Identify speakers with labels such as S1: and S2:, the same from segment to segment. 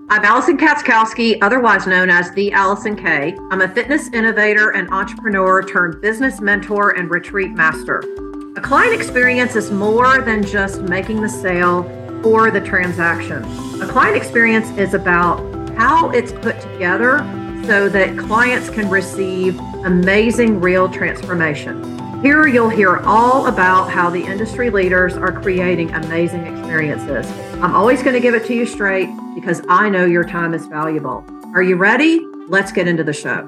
S1: I'm Allison Katzkowski, otherwise known as the Allison K. I'm a fitness innovator and entrepreneur turned business mentor and retreat master. A client experience is more than just making the sale or the transaction. A client experience is about how it's put together so that clients can receive amazing real transformation. Here you'll hear all about how the industry leaders are creating amazing experiences. I'm always going to give it to you straight because I know your time is valuable. Are you ready? Let's get into the show.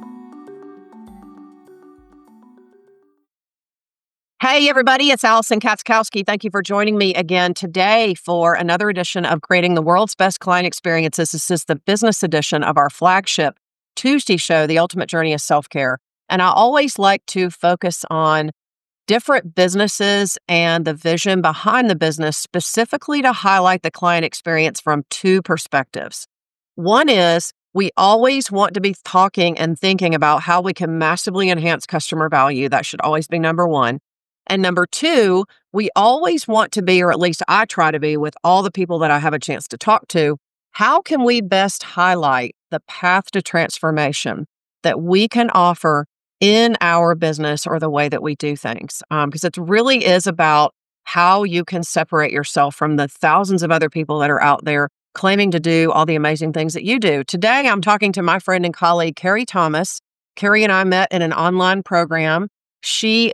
S2: Hey, everybody, it's Allison Katzkowski. Thank you for joining me again today for another edition of Creating the World's Best Client Experiences. This is the business edition of our flagship Tuesday show, The Ultimate Journey of Self-Care. And I always like to focus on different businesses and the vision behind the business, specifically to highlight the client experience from two perspectives. One is we always want to be talking and thinking about how we can massively enhance customer value. That should always be number one. And number two, we always want to be, or at least I try to be with all the people that I have a chance to talk to, how can we best highlight the path to transformation that we can offer in our business or the way that we do things? Because it really is about how you can separate yourself from the thousands of other people that are out there claiming to do all the amazing things that you do. Today, I'm talking to my friend and colleague, Carrie Thomas. Carrie and I met in an online program. She's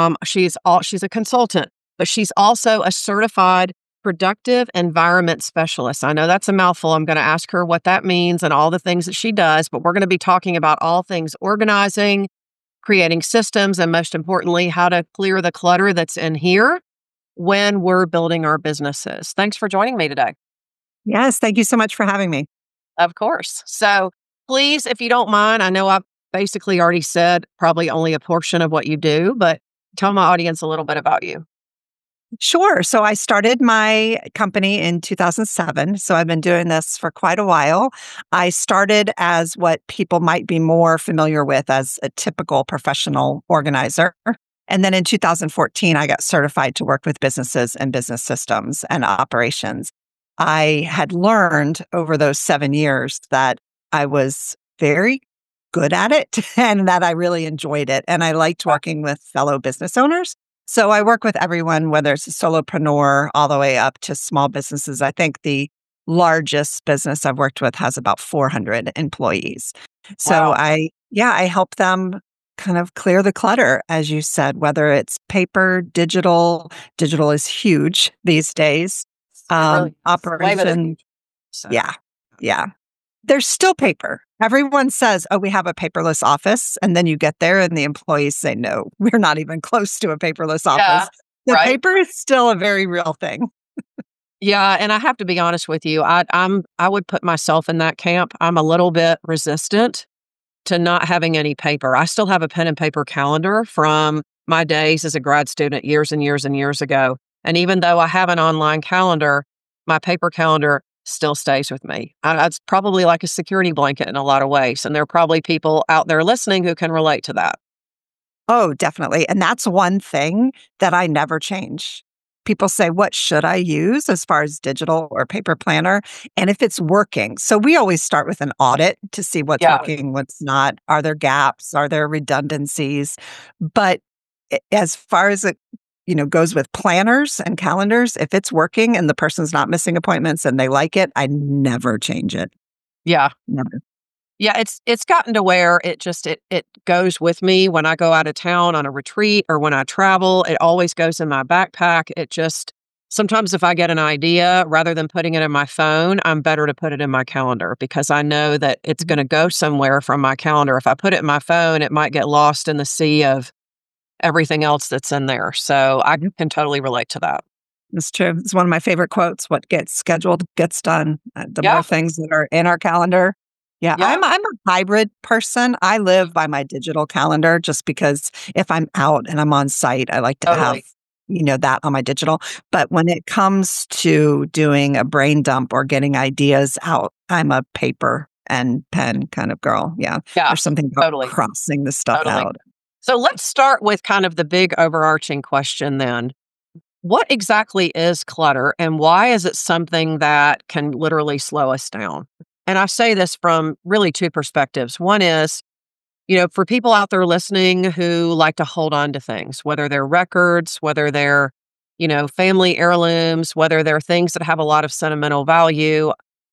S2: a consultant, but she's also a certified productive environment specialist. I know that's a mouthful. I'm going to ask her what that means and all the things that she does, but we're going to be talking about all things organizing, creating systems, and most importantly, how to clear the clutter that's in here when we're building our businesses. Thanks for joining me today.
S3: Yes, thank you so much for having me.
S2: Of course. So please, if you don't mind, I know I've basically already said probably only a portion of what you do, but tell my audience a little bit about you.
S3: Sure. So I started my company in 2007. So I've been doing this for quite a while. I started as what people might be more familiar with as a typical professional organizer. And then in 2014, I got certified to work with businesses and business systems and operations. I had learned over those 7 years that I was very good at it and that I really enjoyed it. And I liked working with fellow business owners. So I work with everyone, whether it's a solopreneur all the way up to small businesses. I think the largest business I've worked with has about 400 employees. So
S2: Wow.
S3: I help them kind of clear the clutter, as you said, whether it's paper, digital. Digital is huge these days.
S2: Really,
S3: Operation.
S2: so.
S3: Yeah. There's still paper. Everyone says, oh, we have a paperless office. And then you get there and the employees say, no, we're not even close to a paperless office. The
S2: right.
S3: paper is still a very real thing.
S2: Yeah, and I have to be honest with you. I would put myself in that camp. I'm a little bit resistant to not having any paper. I still have a pen and paper calendar from my days as a grad student years and years and years ago. And even though I have an online calendar, my paper calendar still stays with me. It's probably like a security blanket in a lot of ways. And there are probably people out there listening who can relate to that.
S3: Oh, definitely. And that's one thing that I never change. People say, what should I use as far as digital or paper planner? And if it's working. So we always start with an audit to see what's working, what's not. Are there gaps? Are there redundancies? But as far as it goes with planners and calendars, if it's working and the person's not missing appointments and they like it, I never change it.
S2: Yeah.
S3: Never.
S2: Yeah, it's gotten to where it goes with me when I go out of town on a retreat or when I travel. It always goes in my backpack. Sometimes if I get an idea, rather than putting it in my phone, I'm better to put it in my calendar because I know that it's going to go somewhere from my calendar. If I put it in my phone, it might get lost in the sea of everything else that's in there. So I can totally relate to that.
S3: It's true. It's one of my favorite quotes. What gets scheduled gets done. The more things that are in our calendar. Yeah. I'm a hybrid person. I live by my digital calendar just because if I'm out and I'm on site, I like to have, that on my digital. But when it comes to doing a brain dump or getting ideas out, I'm a paper and pen kind of girl. Yeah. There's something about crossing the stuff out.
S2: So let's start with kind of the big overarching question then. what exactly is clutter and why is it something that can literally slow us down? And I say this from really two perspectives. One is, for people out there listening who like to hold on to things, whether they're records, whether they're, family heirlooms, whether they're things that have a lot of sentimental value,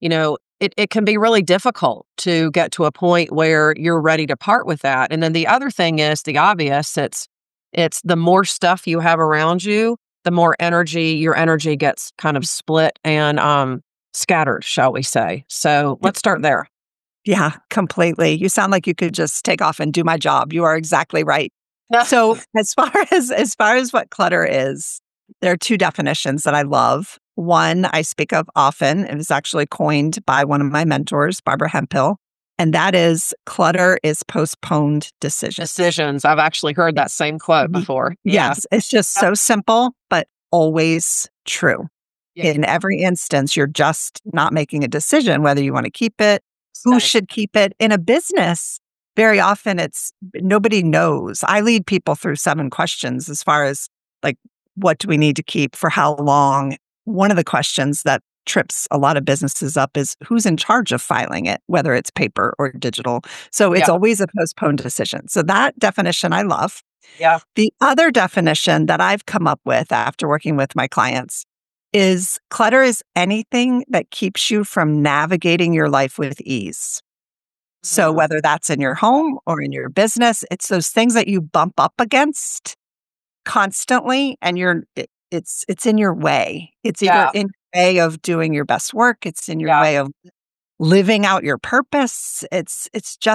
S2: it can be really difficult to get to a point where you're ready to part with that. And then the other thing is the obvious. It's the more stuff you have around you, the more your energy gets kind of split and scattered, shall we say. So let's start there.
S3: Yeah, completely. You sound like you could just take off and do my job. You are exactly right. So as far as what clutter is, there are two definitions that I love. One I speak of often. It was actually coined by one of my mentors, Barbara Hemphill, and that is clutter is postponed
S2: Decisions. I've actually heard that same quote before. Yeah.
S3: Yes, it's just so simple, but always true.
S2: Yeah.
S3: In every instance, you're just not making a decision whether you want to keep it, who should keep it. In a business, very often it's nobody knows. I lead people through 7 questions as far as like, what do we need to keep for how long? One of the questions that trips a lot of businesses up is who's in charge of filing it, whether it's paper or digital. So it's always a postponed decision. So that definition I love.
S2: Yeah.
S3: The other definition that I've come up with after working with my clients is clutter is anything that keeps you from navigating your life with ease. So whether that's in your home or in your business, it's those things that you bump up against constantly and it's in your way. It's either in your way of doing your best work, it's in your way of living out your purpose. It's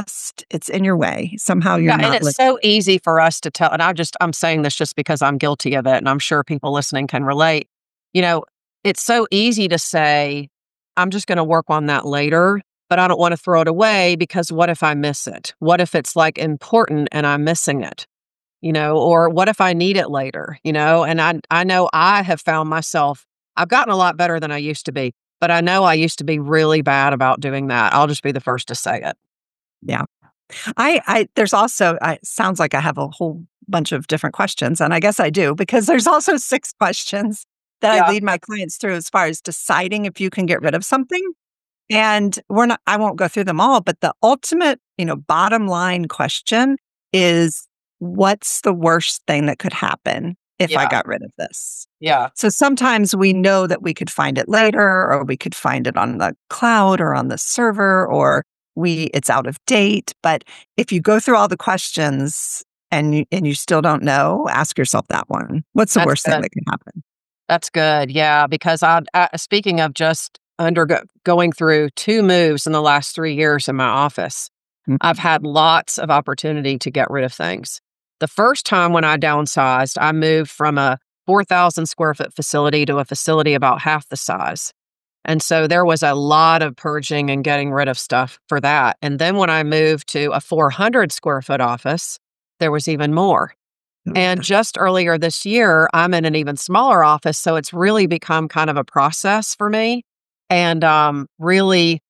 S3: in your way. Somehow you're not
S2: and it's so easy for us to tell. And I'm saying this just because I'm guilty of it. And I'm sure people listening can relate. It's so easy to say, I'm just going to work on that later, but I don't want to throw it away because what if I miss it? What if it's like important and I'm missing it? Or what if I need it later? And I know I have found myself, I've gotten a lot better than I used to be, but I know I used to be really bad about doing that. I'll just be the first to say it.
S3: Yeah. There's also, it sounds like I have a whole bunch of different questions, and I guess I do, because there's also 6 questions that I lead my clients through as far as deciding if you can get rid of something. And I won't go through them all, but the ultimate, bottom line question is, what's the worst thing that could happen if I got rid of this?
S2: Yeah.
S3: So sometimes we know that we could find it later, or we could find it on the cloud or on the server, or it's out of date. But if you go through all the questions and you still don't know, ask yourself that one. What's the worst thing that can happen?
S2: That's good. Yeah. Because speaking of just going through 2 moves in the last 3 years in my office, I've had lots of opportunity to get rid of things. The first time when I downsized, I moved from a 4,000 square foot facility to a facility about half the size. And so there was a lot of purging and getting rid of stuff for that. And then when I moved to a 400 square foot office, there was even more. And just earlier this year, I'm in an even smaller office. So it's really become kind of a process for me. And really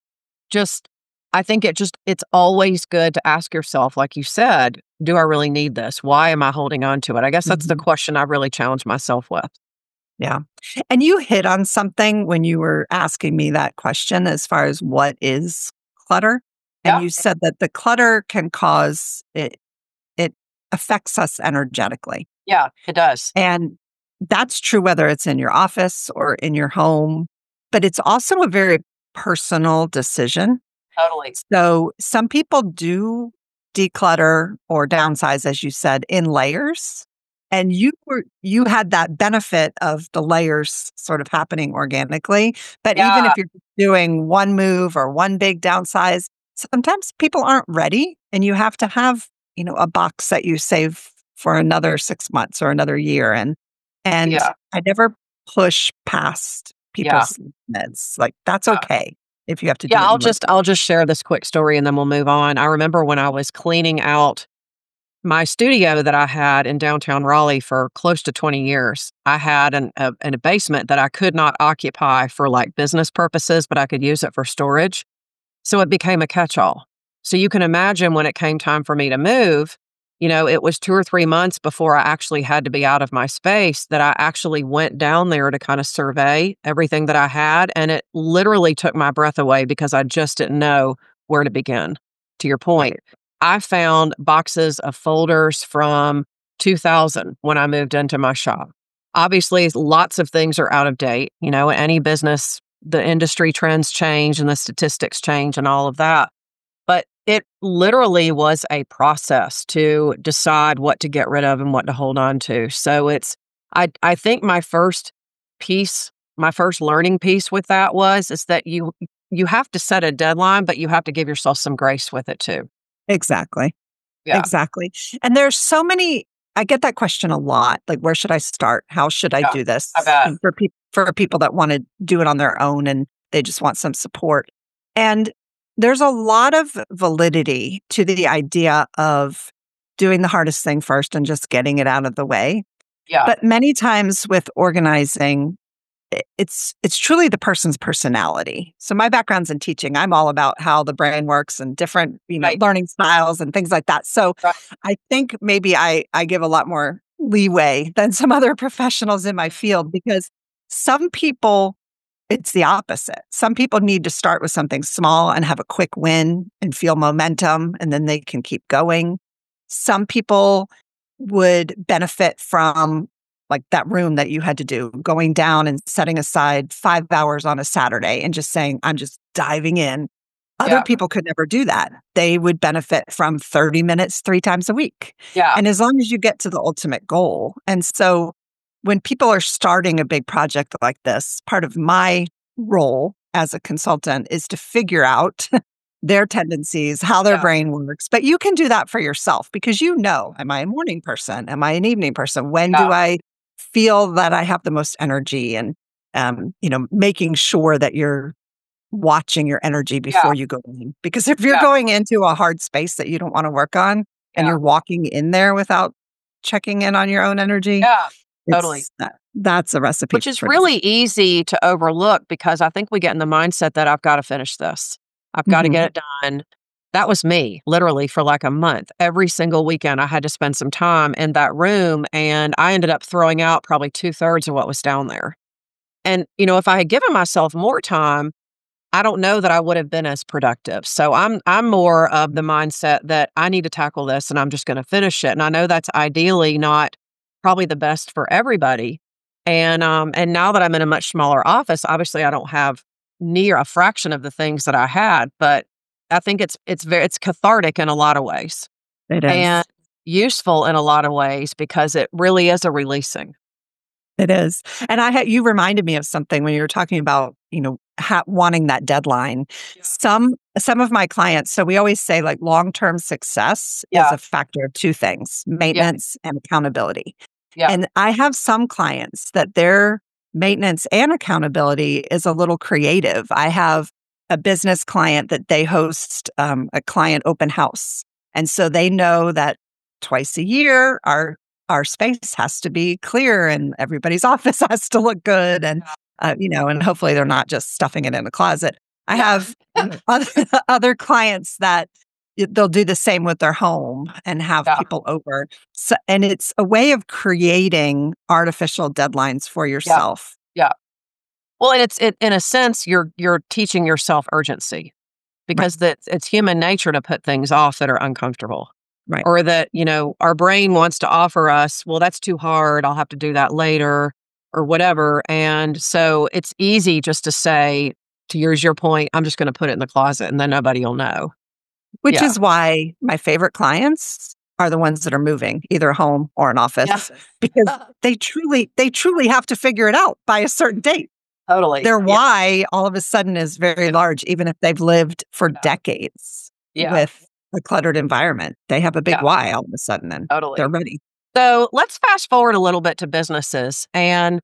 S2: I think it's always good to ask yourself, like you said, do I really need this? Why am I holding on to it? I guess that's the question I really challenge myself with.
S3: Yeah. And you hit on something when you were asking me that question as far as what is clutter. And you said that the clutter can cause it affects us energetically.
S2: Yeah, it does.
S3: And that's true whether it's in your office or in your home, but it's also a very personal decision.
S2: Totally.
S3: So some people do declutter or downsize, as you said, in layers. And you had that benefit of the layers sort of happening organically. But even if you're doing one move or one big downsize, sometimes people aren't ready and you have to have, a box that you save for another 6 months or another year. And I never push past people's limits. Like, that's okay if you have to do it.
S2: I'll just share this quick story and then we'll move on. I remember when I was cleaning out my studio that I had in downtown Raleigh for close to 20 years. I had a basement that I could not occupy for like business purposes, but I could use it for storage. So it became a catch-all. So you can imagine when it came time for me to move, It was 2 or 3 months before I actually had to be out of my space that I actually went down there to kind of survey everything that I had. And it literally took my breath away because I just didn't know where to begin. To your point, I found boxes of folders from 2000 when I moved into my shop. Obviously, lots of things are out of date. Any business, the industry trends change and the statistics change and all of that. But it literally was a process to decide what to get rid of and what to hold on to. So I think my first learning piece with that is that you have to set a deadline, but you have to give yourself some grace with it too.
S3: Exactly.
S2: Yeah.
S3: Exactly. And there's so many, I get that question a lot. Like, where should I start? How should I
S2: Yeah,
S3: do this?
S2: I bet.
S3: And for people that want to do it on their own and they just want some support. And there's a lot of validity to the idea of doing the hardest thing first and just getting it out of the way.
S2: Yeah.
S3: But many times with organizing, it's truly the person's personality. So my background's in teaching. I'm all about how the brain works and different,
S2: Right.
S3: learning styles and things like that. So
S2: Right.
S3: I think maybe I give a lot more leeway than some other professionals in my field because some people, it's the opposite. Some people need to start with something small and have a quick win and feel momentum, and then they can keep going. Some people would benefit from like that room that you had to do, going down and setting aside 5 hours on a Saturday and just saying, I'm just diving in. Other
S2: Yeah.
S3: people could never do that. They would benefit from 30 minutes 3 times a week.
S2: Yeah.
S3: And as long as you get to the ultimate goal. And so when people are starting a big project like this, part of my role as a consultant is to figure out their tendencies, how their
S2: Yeah.
S3: brain works. But you can do that for yourself because am I a morning person? Am I an evening person? When do I feel that I have the most energy? And, making sure that you're watching your energy before you go in. Because if you're going into a hard space that you don't want to work on and you're walking in there without checking in on your own energy,
S2: Totally.
S3: That's a recipe.
S2: Which is really easy to overlook because I think we get in the mindset that I've got to finish this. I've got to get it done. That was me, literally, for like a month. Every single weekend, I had to spend some time in that room, and I ended up throwing out probably 2/3 of what was down there. And, if I had given myself more time, I don't know that I would have been as productive. So I'm more of the mindset that I need to tackle this and I'm just going to finish it. And I know that's ideally not probably the best for everybody. And now that I'm in a much smaller office, obviously I don't have near a fraction of the things that I had, but I think it's cathartic in a lot of ways.
S3: It is.
S2: And useful in a lot of ways because it really is a releasing.
S3: It is. And you reminded me of something when you were talking about, wanting that deadline.
S2: Yeah.
S3: Some of my clients, so we always say like long-term success is a factor of two things, maintenance and accountability.
S2: Yeah.
S3: And I have some clients that their maintenance and accountability is a little creative. I have a business client that they host a client open house. And so they know that twice a year, our space has to be clear and everybody's office has to look good. And, and hopefully they're not just stuffing it in a closet. I have other clients that they'll do the same with their home and have people over. So, and it's a way of creating artificial deadlines for yourself.
S2: Yeah. Well, and it's in a sense, you're teaching yourself urgency because it's human nature to put things off that are uncomfortable.
S3: Right.
S2: Or that, our brain wants to offer us, well, that's too hard. I'll have to do that later or whatever. And so it's easy just to say, to use your point, I'm just going to put it in the closet and then nobody will know.
S3: Which is why my favorite clients are the ones that are moving, either a home or an office, because they truly have to figure it out by a certain date.
S2: Totally.
S3: Their why all of a sudden is very large, even if they've lived for decades with a cluttered environment. They have a big why all of a sudden and they're ready.
S2: So let's fast forward a little bit to businesses. And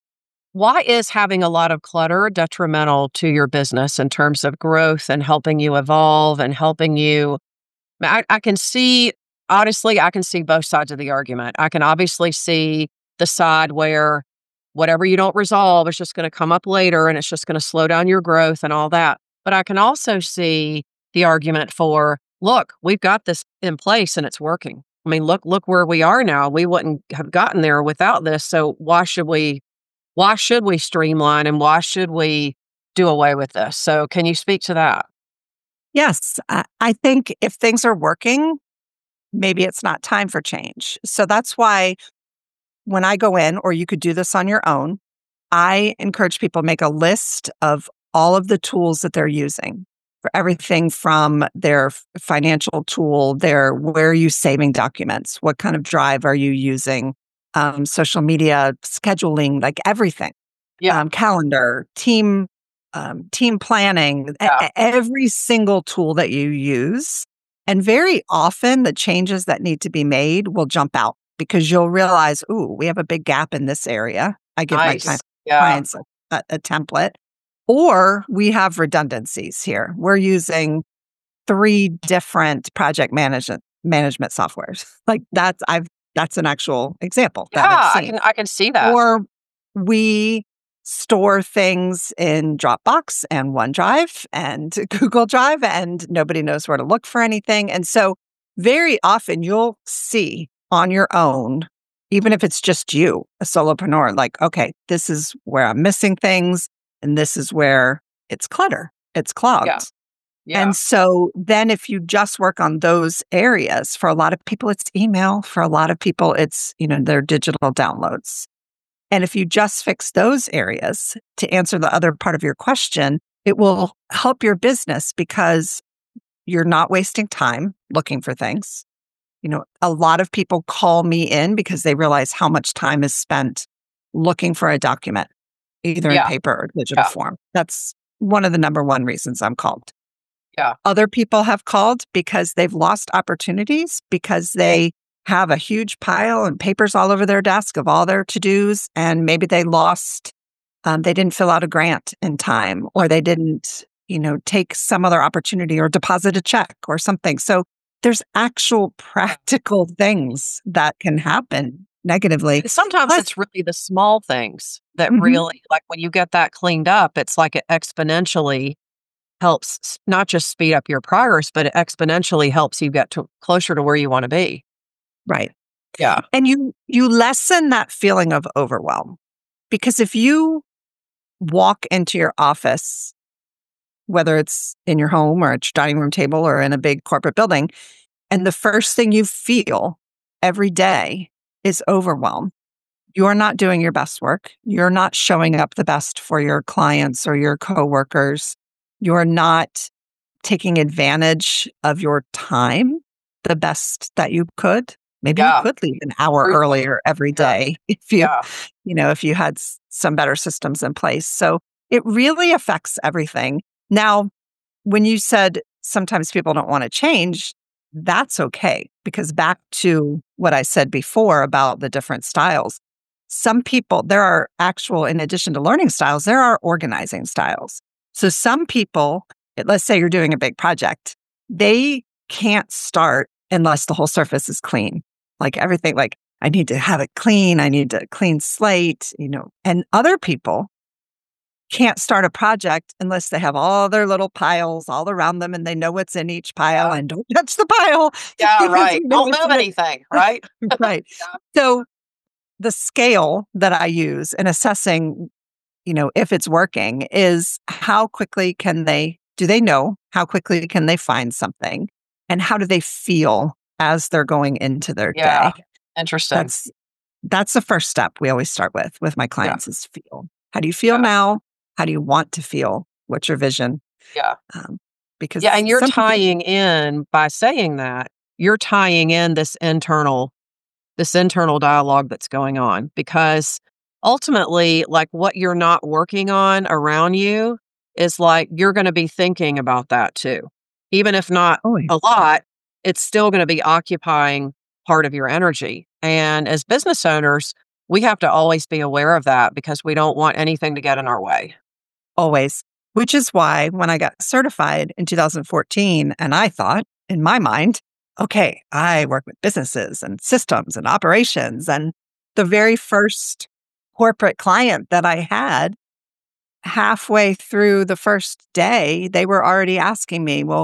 S2: why is having a lot of clutter detrimental to your business in terms of growth and helping you evolve and helping you? I can see, honestly, I can see both sides of the argument. I can obviously see the side where whatever you don't resolve is just going to come up later and it's just going to slow down your growth and all that. But I can also see the argument for, look, we've got this in place and it's working. I mean, look where we are now. We wouldn't have gotten there without this. So why should we streamline and why should we do away with this? So can you speak to that?
S3: Yes, I think if things are working, maybe it's not time for change. So that's why when I go in, or you could do this on your own, I encourage people to make a list of all of the tools that they're using for everything from their financial tool, their where are you saving documents, what kind of drive are you using, social media, scheduling, like everything,
S2: Yeah.
S3: calendar, team planning,
S2: Yeah.
S3: every single tool that you use. And very often the changes that need to be made will jump out because you'll realize, ooh, we have a big gap in this area. I give my
S2: Nice. Yeah.
S3: clients a template, or we have redundancies here. We're using 3 different project management softwares. Like that's an actual example that I've
S2: Yeah,
S3: seen.
S2: I can see that.
S3: Or we store things in Dropbox and OneDrive and Google Drive, and nobody knows where to look for anything. And so very often you'll see on your own, even if it's just you, a solopreneur, like, okay, this is where I'm missing things, and this is where it's clutter, it's clogged.
S2: Yeah. Yeah.
S3: And so then if you just work on those areas, for a lot of people, it's email. For a lot of people, it's, their digital downloads. And if you just fix those areas to answer the other part of your question, it will help your business because you're not wasting time looking for things. A lot of people call me in because they realize how much time is spent looking for a document, either in
S2: Yeah.
S3: paper or digital
S2: Yeah.
S3: form. That's one of the number one reasons I'm called.
S2: Yeah.
S3: Other people have called because they've lost opportunities because they have a huge pile and papers all over their desk of all their to-dos, and maybe they didn't fill out a grant in time, or they didn't, take some other opportunity or deposit a check or something. So there's actual practical things that can happen negatively.
S2: Sometimes
S3: Plus-
S2: it's really the small things that
S3: Mhm.
S2: really, like when you get that cleaned up, it's like it exponentially helps not just speed up your progress, but it exponentially helps you get closer to where you want to be.
S3: Right.
S2: Yeah.
S3: And you lessen that feeling of overwhelm, because if you walk into your office, whether it's in your home or at your dining room table or in a big corporate building, and the first thing you feel every day is overwhelm, you're not doing your best work. You're not showing up the best for your clients or your coworkers. You're not taking advantage of your time the best that you could. Maybe
S2: Yeah.
S3: you could leave an hour
S2: Truthfully.
S3: earlier every
S2: Yeah.
S3: day if you,
S2: Yeah.
S3: if you had some better systems in place. So it really affects everything. Now, when you said sometimes people don't want to change, that's okay. Because back to what I said before about the different styles, some people, there are actual, in addition to learning styles, there are organizing styles. So some people, let's say you're doing a big project, they can't start unless the whole surface is clean. Like everything, like I need to have it clean. I need a clean slate, and other people can't start a project unless they have all their little piles all around them and they know what's in each pile and don't touch the pile.
S2: Yeah,
S3: because
S2: right.
S3: you know
S2: Don't
S3: what's
S2: move
S3: in it.
S2: anything, right?
S3: Right.
S2: Yeah.
S3: So the scale that I use in assessing, if it's working is how quickly do they know how quickly can they find something, and how do they feel as they're going into their
S2: Yeah.
S3: day?
S2: Interesting.
S3: That's the first step we always start with my clients is feel. How do you feel
S2: Yeah.
S3: now? How do you want to feel? What's your vision?
S2: Yeah.
S3: Because
S2: Yeah. And you're
S3: some people-
S2: tying in by saying that, you're tying in this internal dialogue that's going on, because ultimately, like what you're not working on around you is like you're going to be thinking about that too. Even if not a lot, it's still going to be occupying part of your energy. And as business owners, we have to always be aware of that because we don't want anything to get in our way.
S3: Always. Which is why when I got certified in 2014, and I thought in my mind, okay, I work with businesses and systems and operations. And the very first corporate client that I had, halfway through the first day, they were already asking me, well,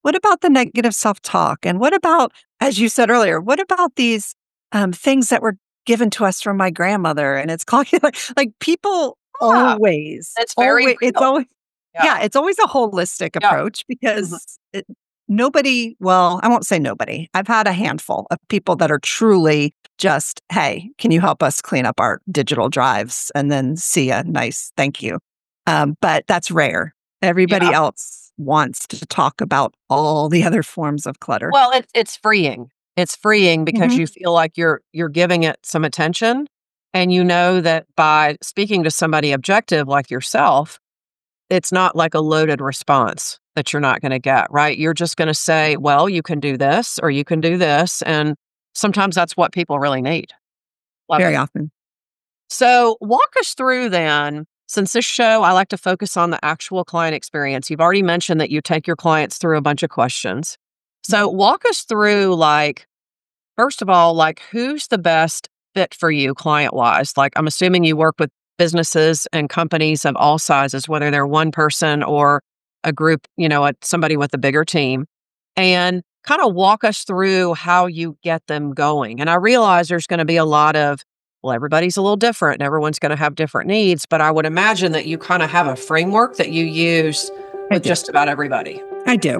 S3: What about the negative self-talk? And what about, as you said earlier, what about these things that were given to us from my grandmother? And it's called like people always,
S2: it's very
S3: always, it's
S2: real.
S3: always, it's always a holistic approach because nobody, well, I won't say nobody. I've had a handful of people that are truly just, hey, can you help us clean up our digital drives and then see a nice thank you. But that's rare. Everybody else wants to talk about all the other forms of clutter.
S2: Well, it's freeing. It's freeing because you feel like you're giving it some attention, and you know that by speaking to somebody objective like yourself, it's not like a loaded response that you're not going to get, right? You're just going to say, well, you can do this or you can do this. And sometimes that's what people really need.
S3: Very often.
S2: So walk us through then, since this show, I like to focus on the actual client experience. You've already mentioned that you take your clients through a bunch of questions. So walk us through, like, first of all, like, who's the best fit for you client-wise? Like, I'm assuming you work with businesses and companies of all sizes, whether they're one person or a group, somebody with a bigger team, and kind of walk us through how you get them going. And I realize there's going to be a lot of, well, everybody's a little different and everyone's going to have different needs, but I would imagine that you kind of have a framework that you use with just about everybody.
S3: I do.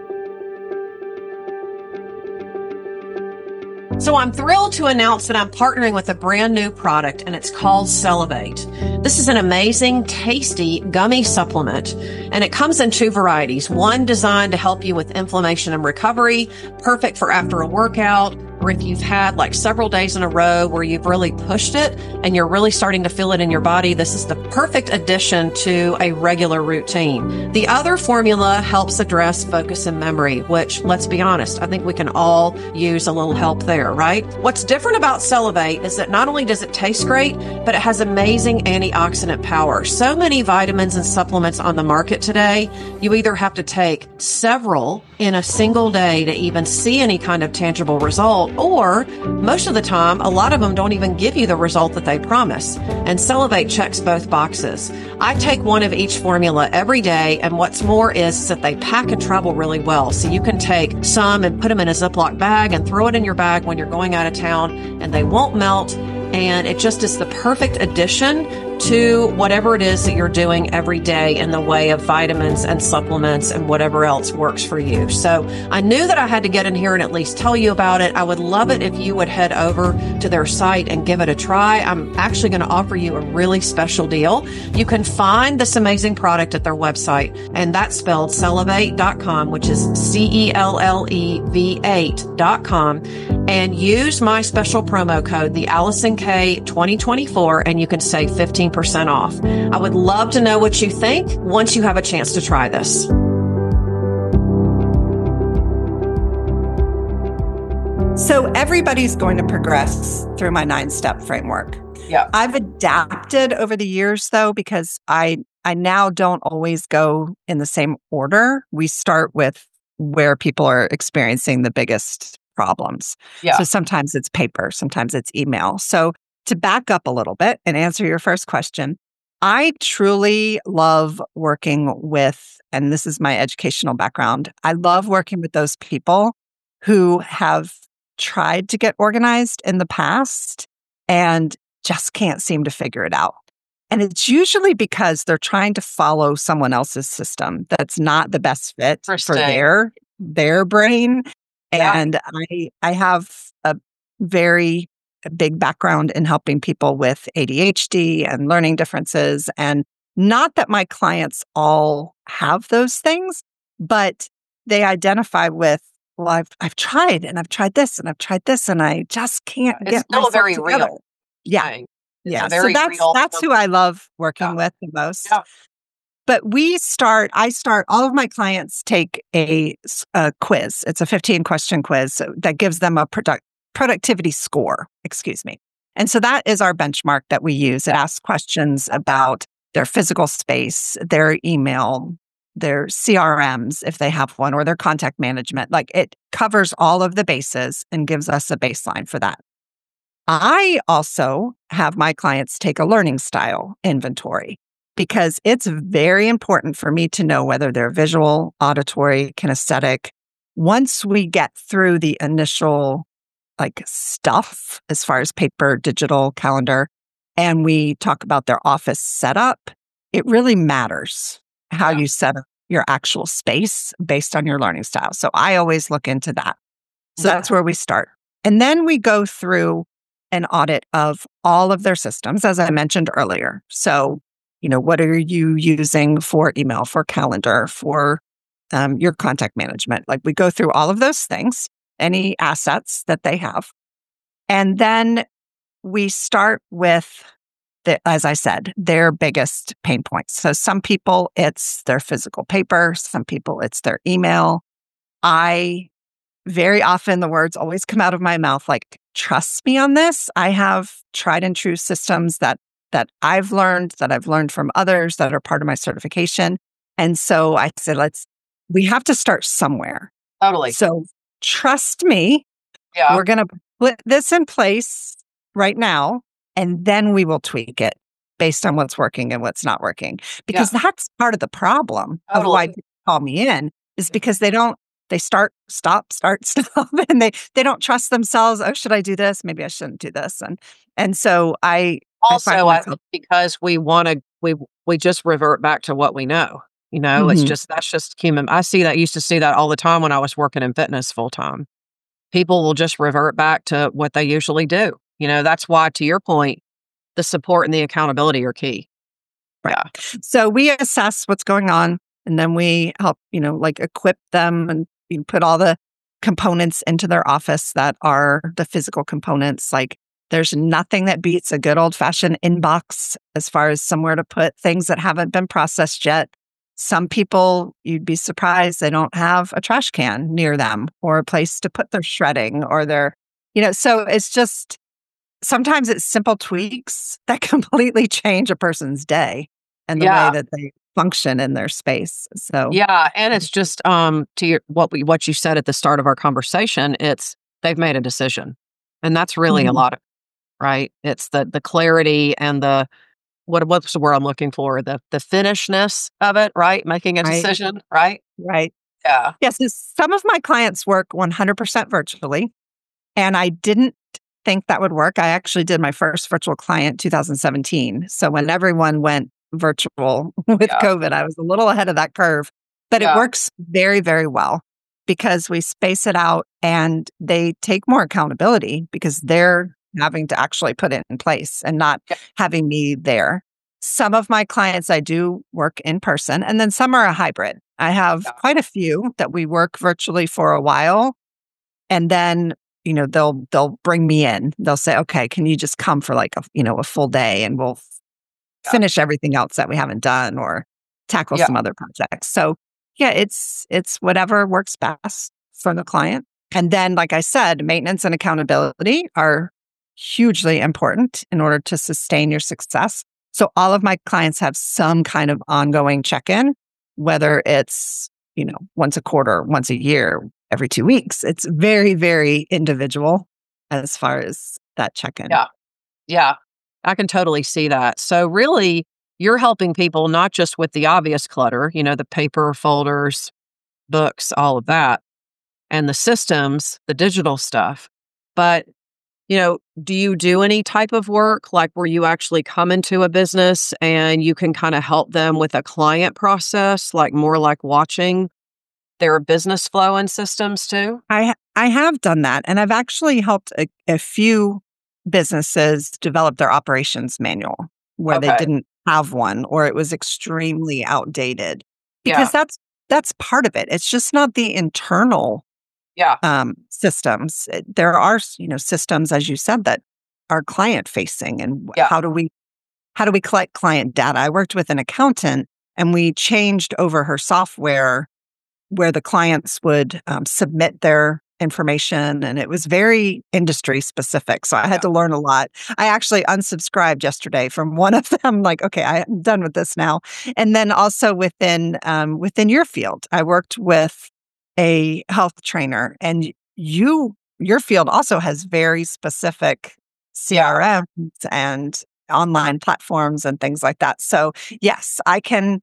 S2: So I'm thrilled to announce that I'm partnering with a brand new product, and it's called Cellivate. This is an amazing, tasty gummy supplement, and it comes in 2 varieties. One designed to help you with inflammation and recovery, perfect for after a workout, or if you've had like several days in a row where you've really pushed it and you're really starting to feel it in your body. This is the perfect addition to a regular routine. The other formula helps address focus and memory, which, let's be honest, I think we can all use a little help there, right? What's different about Cellivate is that not only does it taste great, but it has amazing antioxidant power. So many vitamins and supplements on the market today, you either have to take several in a single day to even see any kind of tangible result, or most of the time, a lot of them don't even give you the result that they promise. And Cellivate checks both boxes. I take one of each formula every day, and what's more is that they pack and travel really well. So you can take some and put them in a Ziploc bag and throw it in your bag when you're going out of town, and they won't melt. And it just is the perfect addition to whatever it is that you're doing every day in the way of vitamins and supplements and whatever else works for you. So I knew that I had to get in here and at least tell you about it. I would love it if you would head over to their site and give it a try. I'm actually going to offer you a really special deal. You can find this amazing product at their website, and that's spelled Cellivate.com, which is CELLEV8.com, and use my special promo code, the Allison K 2024, and you can save 15% off. I would love to know what you think once you have a chance to try this.
S3: So everybody's going to progress through my 9-step framework.
S2: Yeah.
S3: I've adapted over the years, though, because I now don't always go in the same order. We start with where people are experiencing the biggest problems.
S2: Yeah.
S3: So sometimes it's paper, sometimes it's email. So to back up a little bit and answer your first question, I truly love working with, and this is my educational background, I love working with those people who have tried to get organized in the past and just can't seem to figure it out. And it's usually because they're trying to follow someone else's system that's not the best fit for their brain. Yeah. And I have a very big background in helping people with ADHD and learning differences. And not that my clients all have those things, but they identify with, well, I've tried and I've tried this and I've tried this and I just can't get myself
S2: very
S3: together.
S2: real.
S3: Yeah. Yeah.
S2: So
S3: that's who I love working with the most.
S2: Yeah.
S3: But all of my clients take a quiz. It's a 15-question quiz that gives them a productivity score, And so that is our benchmark that we use. It asks questions about their physical space, their email, their CRMs, if they have one, or their contact management. Like, it covers all of the bases and gives us a baseline for that. I also have my clients take a learning style inventory. because it's very important for me to know whether they're visual, auditory, kinesthetic. Once we get through the initial stuff as far as paper, digital, calendar, and we talk about their office setup, it really matters how you set up your actual space based on your learning style. So I always look into that. So that's where we start. And then we go through an audit of all of their systems, as I mentioned earlier. So, what are you using for email, for calendar, for your contact management? We go through all of those things, any assets that they have. And then we start with, as I said, their biggest pain points. So some people, it's their physical paper. Some people, it's their email. Very often the words always come out of my mouth trust me on this. I have tried and true systems that I've learned from others that are part of my certification. And so I said, we have to start somewhere.
S2: Totally.
S3: So trust me.
S2: Yeah.
S3: We're going to put this in place right now, and then we will tweak it based on what's working and what's not working. Because that's part of the problem of why people call me in, is because they start, stop, and they don't trust themselves. Oh, should I do this? Maybe I shouldn't do this. And so I
S2: think because we just revert back to what we know. That's just human. Used to see that all the time when I was working in fitness full time. People will just revert back to what they usually do. That's why, to your point, the support and the accountability are key.
S3: Right. Yeah. So we assess what's going on, and then we help, equip them and put all the components into their office that are the physical components. There's nothing that beats a good old-fashioned inbox as far as somewhere to put things that haven't been processed yet. Some people, you'd be surprised, they don't have a trash can near them or a place to put their shredding or their, so it's just, sometimes it's simple tweaks that completely change a person's day and the way that they function in their space. So
S2: and it's just to what you said at the start of our conversation, it's they've made a decision, and that's really a lot of, right? It's the clarity and the what's the word I'm looking for? The finishness of it, right? Making a decision, right?
S3: Right.
S2: Yeah.
S3: Yes. Some of my clients work 100% virtually, and I didn't think that would work. I actually did my first virtual client 2017. So when everyone went virtual with COVID, I was a little ahead of that curve, but it works very, very well because we space it out and they take more accountability because they're having to actually put it in place and not having me there. Some of my clients, I do work in person, and then some are a hybrid. I have quite a few that we work virtually for a while, and then they'll bring me in. They'll say, "Okay, can you just come for a full day, and we'll finish everything else that we haven't done or tackle some other projects." So it's whatever works best for the client. And then, like I said, maintenance and accountability are hugely important in order to sustain your success. So all of my clients have some kind of ongoing check-in, whether it's, once a quarter, once a year, every 2 weeks. It's very, very individual as far as that check-in.
S2: Yeah. I can totally see that. So really, you're helping people not just with the obvious clutter, the paper, folders, books, all of that, and the systems, the digital stuff, but do you do any type of work where you actually come into a business and you can kind of help them with a client process, more like watching their business flow and systems too?
S3: I have done that. And I've actually helped a few businesses develop their operations manual where they didn't have one or it was extremely outdated. Because that's part of it. It's just not the internal systems. There are, systems, as you said, that are client facing, and how do we collect client data? I worked with an accountant, and we changed over her software where the clients would submit their information, and it was very industry specific. So I had to learn a lot. I actually unsubscribed yesterday from one of them. Okay, I'm done with this now. And then also within your field, I worked with a health trainer, and your field also has very specific CRMs and online platforms and things like that. So yes, I can,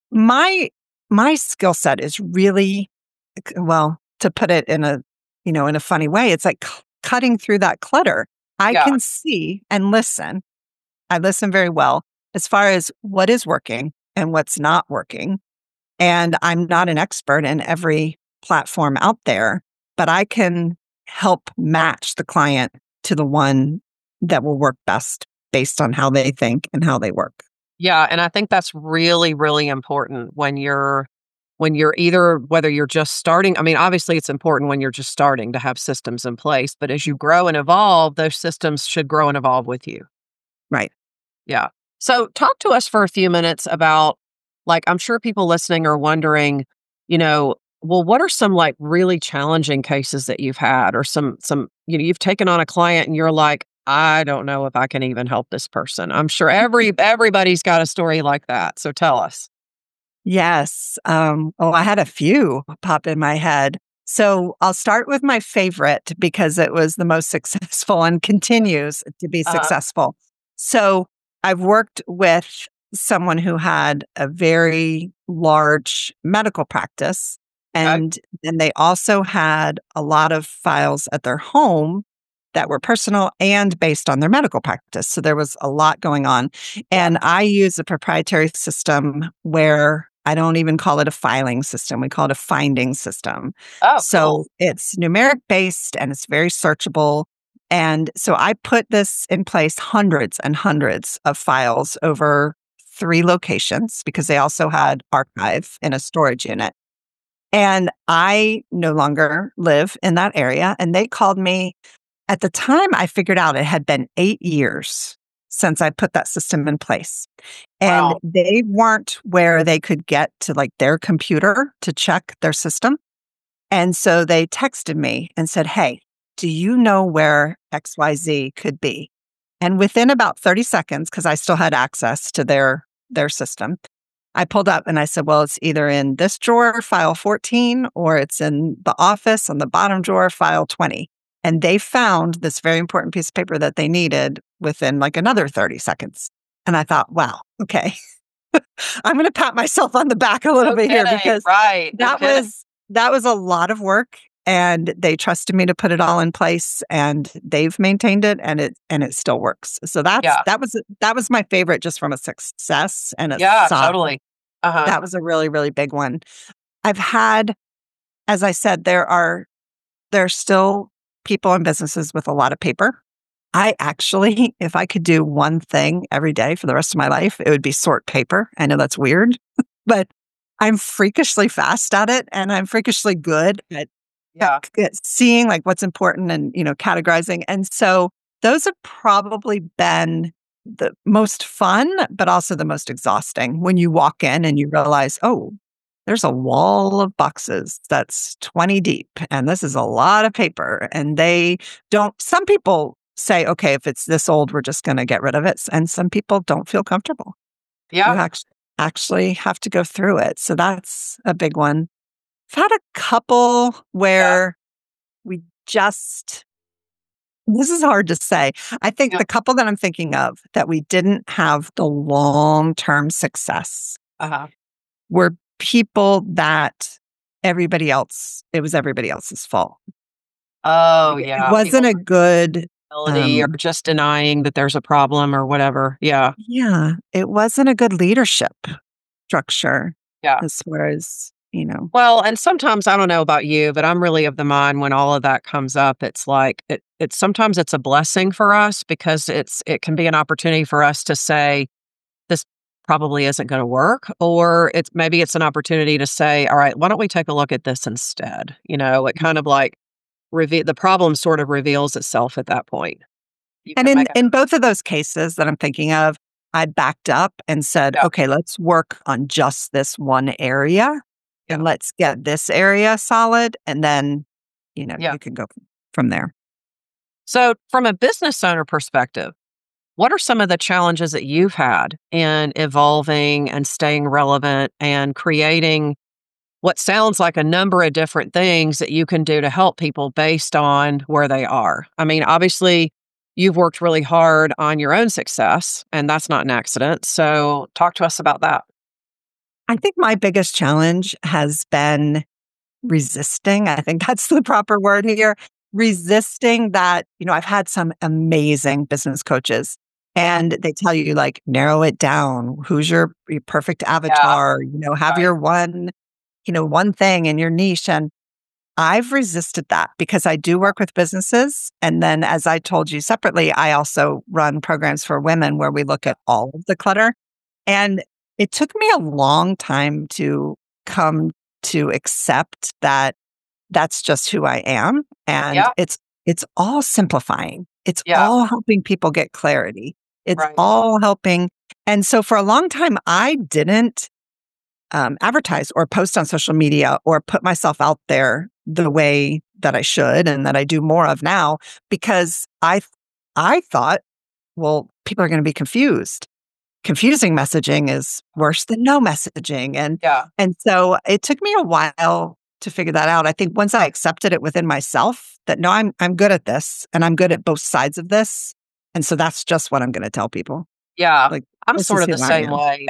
S3: my skill set is really, well, to put it in a, in a funny way, it's like cutting through that clutter. I
S2: Yeah.
S3: can see and listen. I listen very well as far as what is working and what's not working. And I'm not an expert in every platform out there, but I can help match the client to the one that will work best based on how they think and how they work.
S2: Yeah. And I think that's really, really important when you're either, whether you're just starting. I mean, obviously it's important when you're just starting to have systems in place, but as you grow and evolve, those systems should grow and evolve with you.
S3: Right.
S2: Yeah. So talk to us for a few minutes about, like, I'm sure people listening are wondering, well, what are some like really challenging cases that you've had, or some, you've taken on a client and you're like, I don't know if I can even help this person. I'm sure everybody's got a story like that. So tell us.
S3: Yes. I had a few pop in my head. So I'll start with my favorite because it was the most successful and continues to be
S2: Uh,
S3: successful. So I've worked with someone who had a very large medical practice,
S2: okay.
S3: and then they also had a lot of files at their home that were personal and based on their medical practice. So there was a lot going on. And I use a proprietary system where I don't even call it a filing system. We call it a finding system.
S2: Oh,
S3: So
S2: cool.
S3: it's numeric based and it's very searchable. And so I put this in place, hundreds and hundreds of files over 3 locations, because they also had archive in a storage unit. And I no longer live in that area. And they called me. At the time, I figured out it had been 8 years since I put that system in place. And
S2: Wow.
S3: they weren't where they could get to like their computer to check their system. And so they texted me and said, "Hey, do you know where XYZ could be?" And within about 30 seconds, because I still had access to their system, I pulled up and I said, "Well, it's either in this drawer, file 14, or it's in the office on the bottom drawer, file 20." And they found this very important piece of paper that they needed within like another 30 seconds. And I thought, wow, okay, I'm going to pat myself on the back a little
S2: No
S3: bit here,
S2: kidding.
S3: because
S2: Right. No
S3: that
S2: kidding.
S3: was that was a lot of work, and they trusted me to put it all in place, and they've maintained it, and it still works. So
S2: Yeah.
S3: that was my favorite, just from a success and a
S2: Yeah,
S3: size.
S2: totally. Uh-huh.
S3: That was a really, really big one. I've had, as I said, there's still people and businesses with a lot of paper. I actually, if I could do one thing every day for the rest of my life, it would be sort paper. I know that's weird, but I'm freakishly fast at it, and I'm freakishly good
S2: Yeah.
S3: at seeing like what's important and, categorizing. And so those have probably been the most fun, but also the most exhausting when you walk in and you realize, oh, there's a wall of boxes that's 20 deep, and this is a lot of paper. And some people say, okay, if it's this old, we're just going to get rid of it. And some people don't feel comfortable. You
S2: Yeah.
S3: actually have to go through it. So that's a big one. I've had a couple
S2: Yeah.
S3: where we just, this is hard to say. I think
S2: Yeah.
S3: the couple that I'm thinking of that we didn't have the long-term success
S2: Uh-huh.
S3: were people that it was everybody else's fault.
S2: Oh,
S3: It
S2: yeah.
S3: wasn't
S2: People
S3: a good,
S2: ability or just denying that there's a problem or whatever. Yeah.
S3: yeah, it wasn't a good leadership structure
S2: Yeah.
S3: as far as,
S2: Well, and sometimes I don't know about you, but I'm really of the mind when all of that comes up, it's like it's sometimes it's a blessing for us because it can be an opportunity for us to say this probably isn't going to work, or maybe it's an opportunity to say, all right, why don't we take a look at this instead? It kind of like the problem sort of reveals itself at that point. You
S3: and
S2: can
S3: in
S2: make
S3: in both of those cases that I'm thinking of, I backed up and said,
S2: yeah,
S3: okay, let's work on just this one area,
S2: yeah,
S3: and let's get this area solid. And then,
S2: yeah.
S3: you can go from there.
S2: So from a business owner perspective, what are some of the challenges that you've had in evolving and staying relevant and creating what sounds like a number of different things that you can do to help people based on where they are? I mean, obviously, you've worked really hard on your own success, and that's not an accident. So talk to us about that.
S3: I think my biggest challenge has been resisting. I think that's the proper word here. Resisting that, I've had some amazing business coaches and they tell you like narrow it down. Who's your perfect
S2: Yeah,
S3: avatar? Have
S2: right.
S3: your one thing in your niche. And I've resisted that because I do work with businesses. And then as I told you separately, I also run programs for women where we look at all of the clutter. And it took me a long time to come to accept that that's just who I am. And
S2: Yeah,
S3: it's all simplifying. It's
S2: yeah,
S3: all helping people get clarity. It's
S2: right.
S3: all helping. And so for a long time, I didn't advertise or post on social media or put myself out there the way that I should and that I do more of now because I thought, well, people are going to be confused. Confusing messaging is worse than no messaging.
S2: Yeah,
S3: And so it took me a while to figure that out. I think once I accepted it within myself that no, I'm good at this and I'm good at both sides of this. And so that's just what I'm going to tell people.
S2: yeah.
S3: Like
S2: I'm
S3: this
S2: sort
S3: is
S2: of
S3: who
S2: the
S3: I
S2: same
S3: am.
S2: way.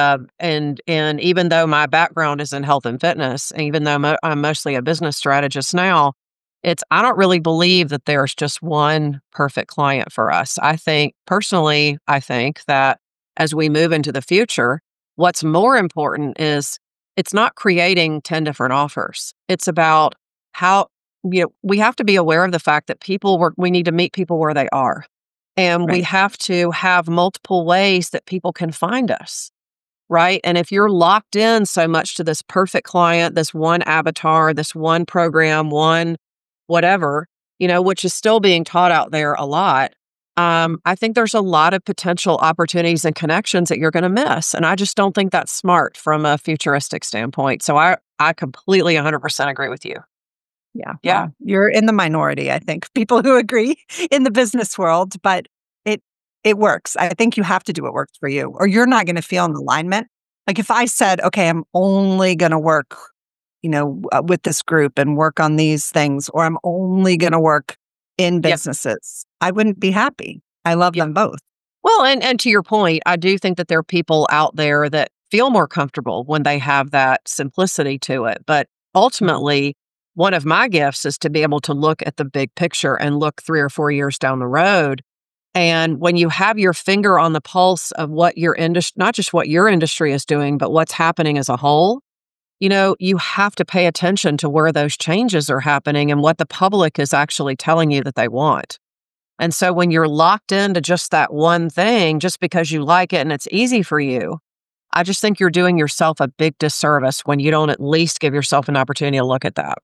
S2: And even though my background is in health and fitness, and even though I'm mostly a business strategist now, I don't really believe that there's just one perfect client for us. I think that as we move into the future, what's more important is it's not creating 10 different offers. It's about how, we have to be aware of the fact that we need to meet people where they are. And we
S3: Right.
S2: have to have multiple ways that people can find us, right? And if you're locked in so much to this perfect client, this one avatar, this one program, one whatever, which is still being taught out there a lot, I think there's a lot of potential opportunities and connections that you're going to miss. And I just don't think that's smart from a futuristic standpoint. So I completely 100% agree with you.
S3: Yeah.
S2: Yeah.
S3: Well, you're in the minority, I think, people who agree in the business world, but it it works. I think you have to do what works for you, or you're not going to feel in alignment. Like if I said, okay, I'm only going to work, with this group and work on these things, or I'm only going to work in
S2: Yeah.
S3: businesses, I wouldn't be happy. I love
S2: Yeah.
S3: them both.
S2: Well, and to your point, I do think that there are people out there that feel more comfortable when they have that simplicity to it. But
S3: Mhm.
S2: ultimately, one of my gifts is to be able to look at the big picture and look 3 or 4 years down the road. And when you have your finger on the pulse of what your industry, not just what your industry is doing, but what's happening as a whole, you have to pay attention to where those changes are happening and what the public is actually telling you that they want. And so when you're locked into just that one thing, just because you like it and it's easy for you, I just think you're doing yourself a big disservice when you don't at least give yourself an opportunity to look at that.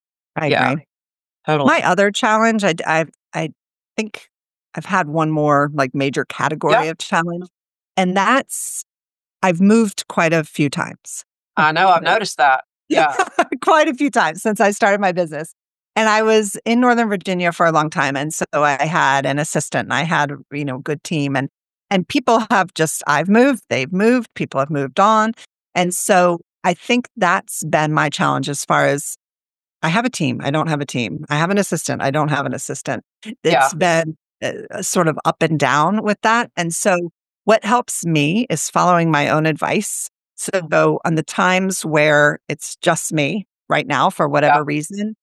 S3: I
S2: Yeah,
S3: agree.
S2: totally.
S3: My other challenge, I think I've had one more like major
S2: Yeah,
S3: category of challenge, and that's I've moved quite a few times.
S2: I know. I've noticed that. Yeah.
S3: Quite a few times since I started my business. And I was in Northern Virginia for a long time. And so I had an assistant and I had, good team and people have just I've moved, they've moved, people have moved on. And so I think that's been my challenge as far as I have a team, I don't have a team. I have an assistant, I don't have an assistant.
S2: Yeah.
S3: It's been sort of up and down with that. And so what helps me is following my own advice. So on the times where it's just me right now, for
S2: Yeah.
S3: whatever reason,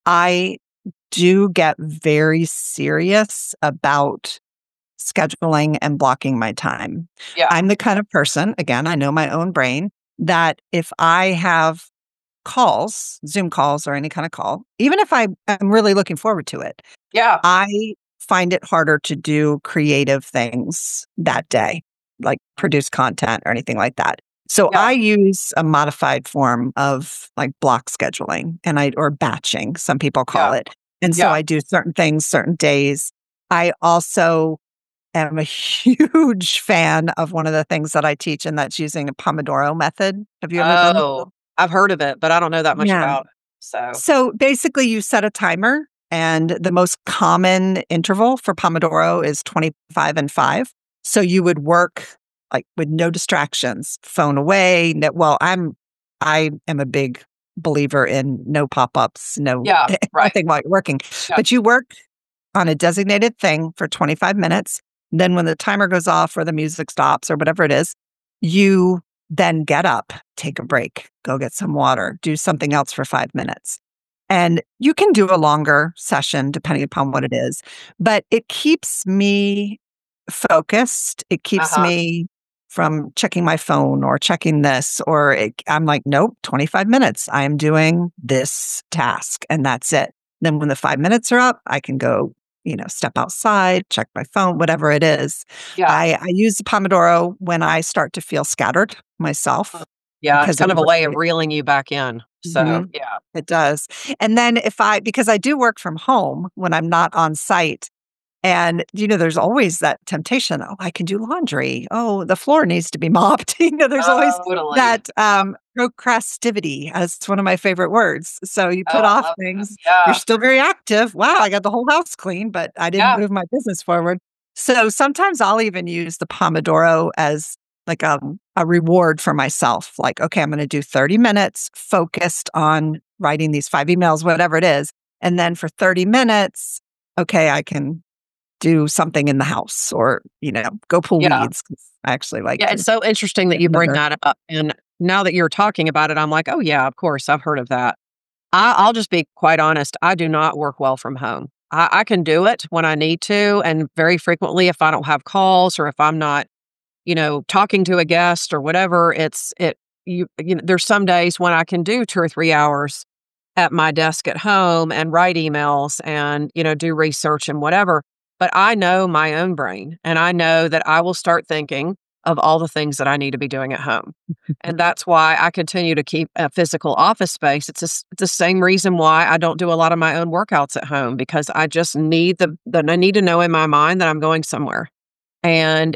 S3: I do get very serious about scheduling and blocking my time.
S2: Yeah.
S3: I'm the kind of person, again, I know my own brain, that if I have calls, Zoom calls or any kind of call, even if I am really looking forward to it,
S2: Yeah.
S3: I find it harder to do creative things that day, like produce content or anything like that. So
S2: Yeah.
S3: I use a modified form of like block scheduling or batching, some people call
S2: Yeah.
S3: it. And so
S2: Yeah.
S3: I do certain things, certain days. I also am a huge fan of one of the things that I teach, and that's using a Pomodoro method. Have you ever done that?
S2: Oh, I've heard of it, but I don't know that much
S3: Yeah.
S2: about it. So,
S3: So basically, you set a timer, and the most common interval for Pomodoro is 25 and 5. So you would work like with no distractions, phone away. I am a big believer in no pop ups, no
S2: yeah. Right.
S3: nothing while you're working.
S2: Yeah.
S3: But you work on a designated thing for 25 minutes. Then when the timer goes off or the music stops or whatever it is, you then get up, take a break, go get some water, do something else for 5 minutes. And you can do a longer session depending upon what it is, but it keeps me focused. It keeps
S2: Uh-huh.
S3: me from checking my phone or checking this, or I'm like, nope, 25 minutes. I am doing this task and that's it. Then when the 5 minutes are up, I can go, step outside, check my phone, whatever it is.
S2: Yeah.
S3: I use the Pomodoro when I start to feel scattered myself.
S2: Yeah. It's
S3: Because
S2: kind
S3: it
S2: of a
S3: works.
S2: way of reeling you back in. So,
S3: Mhm.
S2: yeah.
S3: It does. And then because I do work from home when I'm not on site, and, there's always that temptation. Oh, I can do laundry. Oh, the floor needs to be mopped. There's always
S2: Totally.
S3: that procrastivity as one of my favorite words. So you
S2: Oh,
S3: put
S2: I
S3: off
S2: love that.
S3: things. You're
S2: Yeah.
S3: still very active. Wow, I got the whole house clean, but I didn't
S2: Yeah.
S3: move my business forward. So sometimes I'll even use the Pomodoro as like a reward for myself. Like, okay, I'm going to do 30 minutes focused on writing these 5 emails, whatever it is. And then for 30 minutes, okay, I can do something in the house or, go pull
S2: Yeah.
S3: weeds. 'Cause I actually like
S2: Yeah.
S3: to
S2: It's so interesting that
S3: get
S2: you
S3: in the
S2: bring
S3: dirt.
S2: that up. And now that you're talking about it, I'm like, oh, yeah, of course. I've heard of that. I'll just be quite honest. I do not work well from home. I can do it when I need to. And very frequently, if I don't have calls or if I'm not, talking to a guest or whatever, there's some days when I can do 2 or 3 hours at my desk at home and write emails and, do research and whatever. But I know my own brain and I know that I will start thinking of all the things that I need to be doing at home. And that's why I continue to keep a physical office space. It's the same reason why I don't do a lot of my own workouts at home because I just need I need to know in my mind that I'm going somewhere. And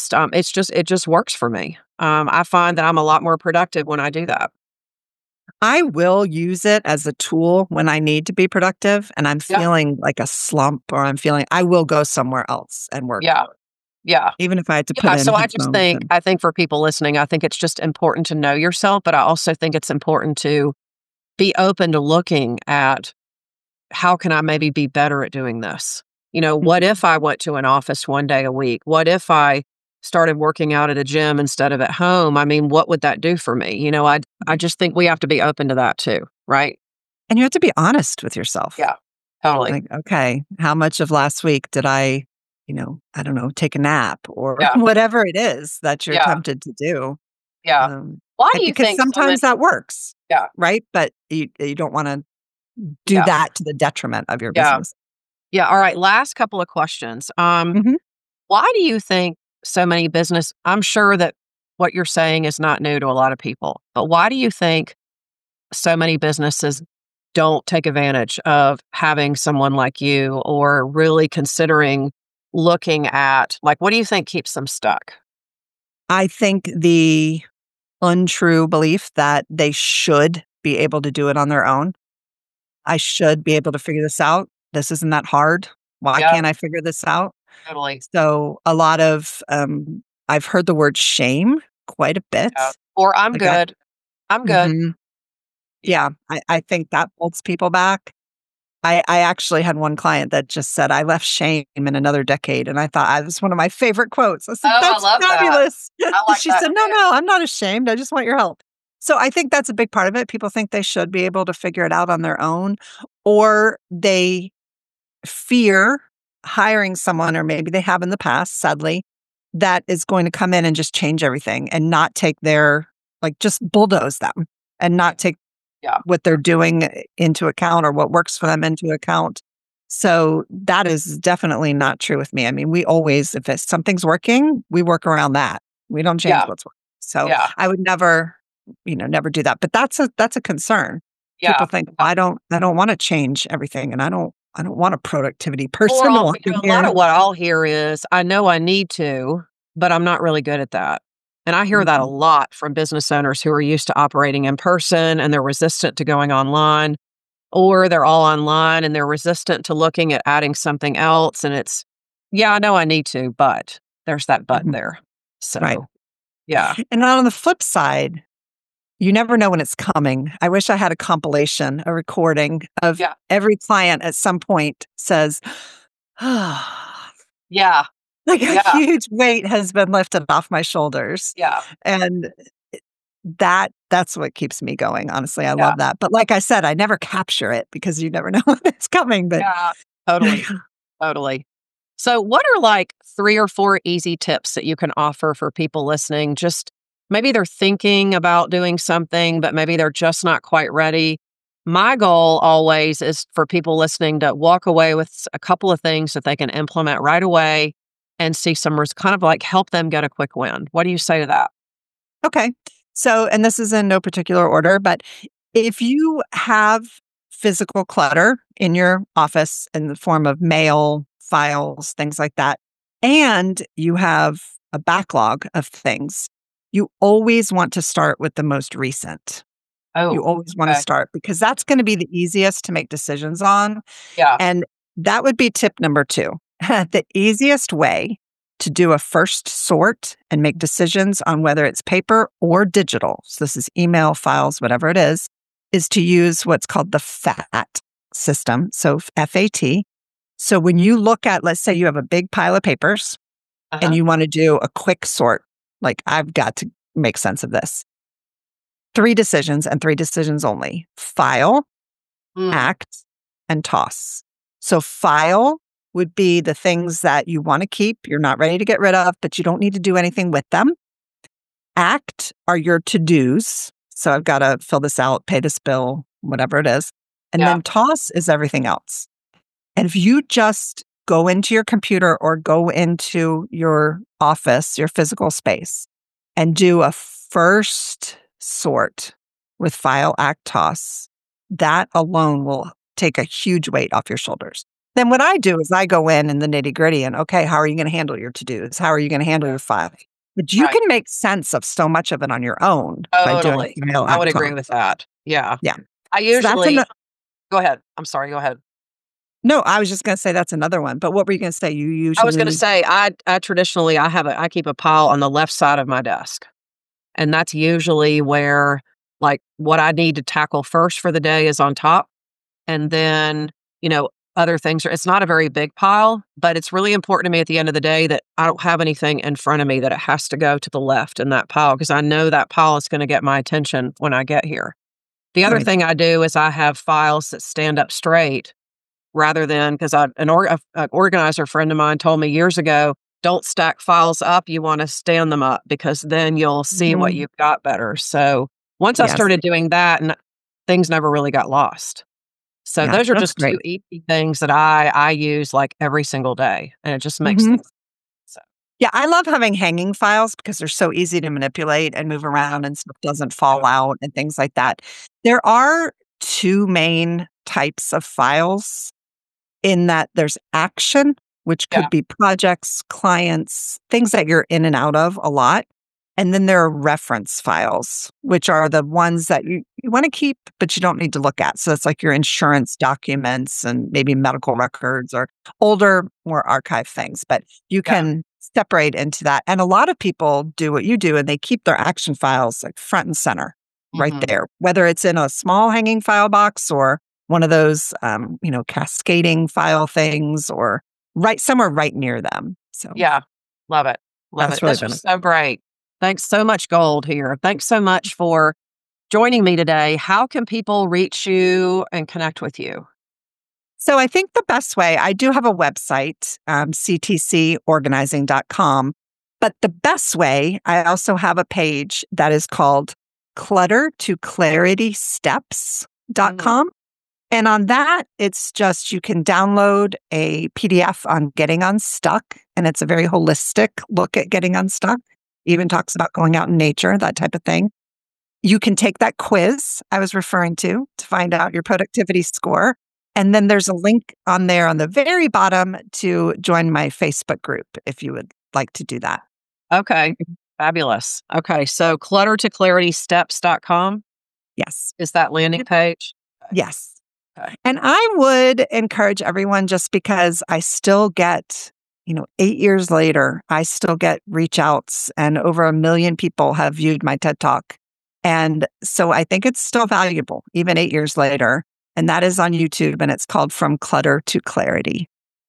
S2: it just works for me. I find that I'm a lot more productive when I do that.
S3: I will use it as a tool when I need to be productive and I'm
S2: Yeah.
S3: feeling like a slump or I will go somewhere else and work,
S2: Yeah. Yeah.
S3: even if I had to put
S2: Yeah,
S3: in
S2: so
S3: headphones and
S2: I think for people listening, I think it's just important to know yourself, but I also think it's important to be open to looking at how can I maybe be better at doing this? What if I went to an office one day a week? What if I started working out at a gym instead of at home? I mean, what would that do for me? I just think we have to be open to that too, right?
S3: and you have to be honest with yourself.
S2: Yeah, totally.
S3: Like, okay, how much of last week did I don't know, take a nap or
S2: Yeah,
S3: whatever it is that you're
S2: yeah,
S3: tempted to do.
S2: yeah.
S3: Um,
S2: Why do you
S3: because
S2: think so
S3: sometimes
S2: many?
S3: that works,
S2: Yeah,
S3: right? But you don't want to do
S2: yeah,
S3: that to the detriment of your
S2: yeah,
S3: business.
S2: yeah. All right. Last couple of questions.
S3: Mhm.
S2: Why do you think so many business I'm sure that what you're saying is not new to a lot of people, but why do you think so many businesses don't take advantage of having someone like you or really considering looking at like what do you think keeps them stuck?
S3: I think the untrue belief that they should be able to do it on their own. I should be able to figure this out. This isn't that hard. Why
S2: Yeah,
S3: can't I figure this out?
S2: totally.
S3: So a lot of I've heard the word shame quite a
S2: Yeah.
S3: bit.
S2: Or I'm
S3: Like
S2: good. I'm good.
S3: mhm.
S2: Yeah.
S3: Yeah, I think that holds people back. I actually had one client that just said, "I left shame in another decade," and I thought that was one of my favorite quotes. I said,
S2: Oh, I
S3: "That's
S2: love that.
S3: fabulous."
S2: I like
S3: She
S2: that
S3: said, "No,
S2: too.
S3: no, I'm not ashamed. I just want your help." So I think that's a big part of it. People think they should be able to figure it out on their own, or they fear hiring someone, or maybe they have in the past, sadly, that is going to come in and just change everything and not take just bulldoze them and not take
S2: Yeah.
S3: what they're doing into account or what works for them into account. So that is definitely not true with me. I mean, we always, if something's working, we work around that. We don't change
S2: Yeah.
S3: what's working. So
S2: Yeah.
S3: I would never, never do that. But that's a concern.
S2: Yeah.
S3: People think, I don't want to change everything, and I don't want a productivity
S2: Or
S3: person to walk in
S2: a
S3: here.
S2: lot of what I'll hear is, "I know I need to, but I'm not really good at that." And I hear that a
S3: Mhm.
S2: lot from business owners who are used to operating in person and they're resistant to going online, or they're all online and they're resistant to looking at adding something else. And it's, "Yeah, I know I need to, but" there's that "but"
S3: Mhm.
S2: there.
S3: Right.
S2: So, yeah.
S3: And on the flip side, you never know when it's coming. I wish I had a compilation, a recording of
S2: Yeah.
S3: every client at some point says,
S2: Yeah.
S3: Like a
S2: Yeah.
S3: huge weight has been lifted off my shoulders.
S2: Yeah.
S3: And that's what keeps me going. Honestly, I
S2: Yeah.
S3: love that. But like I said, I never capture it because you never know when it's coming. But
S2: Yeah. Totally. Totally. So, what are like 3 or 4 easy tips that you can offer for people listening? Just maybe they're thinking about doing something, but maybe they're just not quite ready. My goal always is for people listening to walk away with a couple of things that they can implement right away and see some kind of like help them get a quick win. What do you say to that?
S3: okay. So, and this is in no particular order, but if you have physical clutter in your office in the form of mail, files, things like that, and you have a backlog of things, you always want to start with the most recent. You
S2: Oh,
S3: always want to
S2: okay.
S3: start because that's going to be the easiest to make decisions on.
S2: Yeah.
S3: And that would be tip number 2. The easiest way to do a first sort and make decisions on whether it's paper or digital, so this is email, files, whatever it is to use what's called the FAT system. So FAT. So when you look at, let's say you have a big pile of papers and
S2: Uh-huh.
S3: you want to do a quick sort, like I've got to make sense of this. 3 decisions and 3 decisions only: file,
S2: Mm,
S3: act, and toss. So file would be the things that you want to keep, you're not ready to get rid of, but you don't need to do anything with them. Act are your to-dos. So I've got to fill this out, pay this bill, whatever it is. And
S2: yeah.
S3: then toss is everything else. And if you just go into your computer or go into your office, your physical space, and do a first sort with file, act, toss, that alone will take a huge weight off your shoulders. Then what I do is I go in the nitty gritty and, okay, how are you going to handle your to-dos? How are you going to handle your file? But you
S2: Right.
S3: can make sense of so much of it on your own by doing
S2: Totally.
S3: file,
S2: I would
S3: act,
S2: agree
S3: toss.
S2: with that. Yeah.
S3: Yeah.
S2: I
S3: So that's
S2: usually go ahead. I'm sorry. Go ahead.
S3: no, I was just going to say that's another one. But what were you going to say? You
S2: I was going to
S3: usually,
S2: say I traditionally I keep a pile on the left side of my desk. And that's usually where like what I need to tackle first for the day is on top. And then, other things it's not a very big pile, but it's really important to me at the end of the day that I don't have anything in front of me that it has to go to the left in that pile because I know that pile is going to get my attention when I get here. The other
S3: right.
S2: thing I do is I have files that stand up straight rather than because an organizer friend of mine told me years ago, don't stack files up. You want to stand them up because then you'll see what
S3: Mhm.
S2: you've got better. So once I
S3: Yes.
S2: started doing that, and things never really got lost. So
S3: Yeah,
S2: those are
S3: that's
S2: just 2
S3: great.
S2: easy things that I use like every single day, and it just makes
S3: Mhm.
S2: things so
S3: Yeah, I love having hanging files because they're so easy to manipulate and move around and stuff doesn't fall out and things like that. There are 2 main types of files in that there's action, which
S2: yeah.
S3: could be projects, clients, things that you're in and out of a lot. And then there are reference files, which are the ones that you want to keep, but you don't need to look at. So it's like your insurance documents and maybe medical records or older, more archive things. But you
S2: Yeah.
S3: can separate into that. And a lot of people do what you do and they keep their action files like front and center right
S2: Mhm.
S3: there, whether it's in a small hanging file box or one of those, cascading file things or right somewhere right near them. So
S2: Yeah. Love it. Love
S3: that's
S2: it.
S3: really
S2: This was
S3: beneficial.
S2: so great. Thanks so much, Gold here. Thanks so much for joining me today. How can people reach you and connect with you?
S3: So I think the best way, I do have a website, ctcorganizing.com, but the best way, I also have a page that is called
S2: Mhm.
S3: cluttertoclaritysteps.com. And on that, it's just you can download a PDF on getting unstuck. And it's a very holistic look at getting unstuck, even talks about going out in nature, that type of thing. You can take that quiz I was referring to find out your productivity score. And then there's a link on there on the very bottom to join my Facebook group if you would like to do that.
S2: Okay. Fabulous. Okay. So cluttertoclaritysteps.com
S3: Yes.
S2: is that landing page? Okay.
S3: Yes.
S2: Okay.
S3: And I would encourage everyone just because I still get, 8 years later, I still get reach outs and over 1 million people have viewed my TED Talk. And so I think it's still valuable, even 8 years later. And that is on YouTube and it's called From Clutter to Clarity.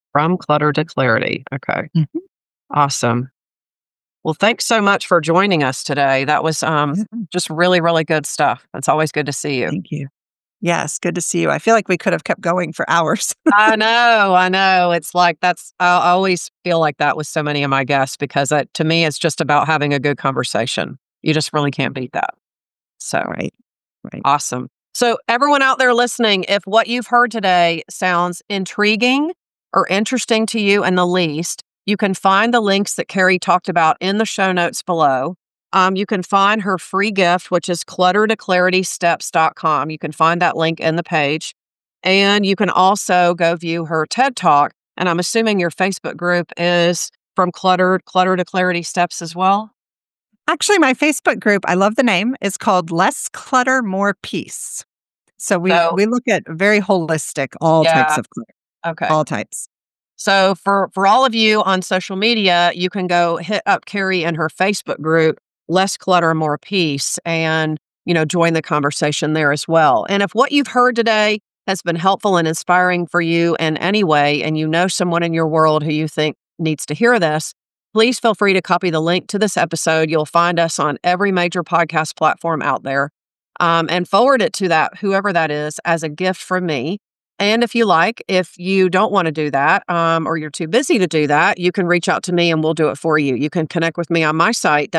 S2: From clutter to clarity. Okay.
S3: Mhm.
S2: Awesome. Well, thanks so much for joining us today. That was
S3: Yeah,
S2: just really, really good stuff. It's always good to see you.
S3: thank you. Yes, good to see you. I feel like we could have kept going for hours.
S2: I know. I know. It's like I always feel like that with so many of my guests because to me, it's just about having a good conversation. You just really can't beat that. So
S3: Right, right.
S2: awesome. So, everyone out there listening, if what you've heard today sounds intriguing or interesting to you in the least, you can find the links that Carrie talked about in the show notes below. You can find her free gift, which is cluttertoclaritysteps.com. You can find that link in the page. And you can also go view her TED Talk. And I'm assuming your Facebook group is from Clutter to Clarity Steps as well.
S3: Actually, my Facebook group, I love the name, is called Less Clutter, More Peace. So
S2: So,
S3: we look at very holistic, all types
S2: yeah.
S3: of clutter,
S2: Okay.
S3: all types.
S2: So for all of you on social media, you can go hit up Carrie in her Facebook group, Less Clutter, More Peace, and join the conversation there as well. And if what you've heard today has been helpful and inspiring for you in any way, and you know someone in your world who you think needs to hear this, please feel free to copy the link to this episode. You'll find us on every major podcast platform out there, and forward it to whoever that is, as a gift from me. And if you don't want to do that, or you're too busy to do that, you can reach out to me and we'll do it for you. You can connect with me on my site,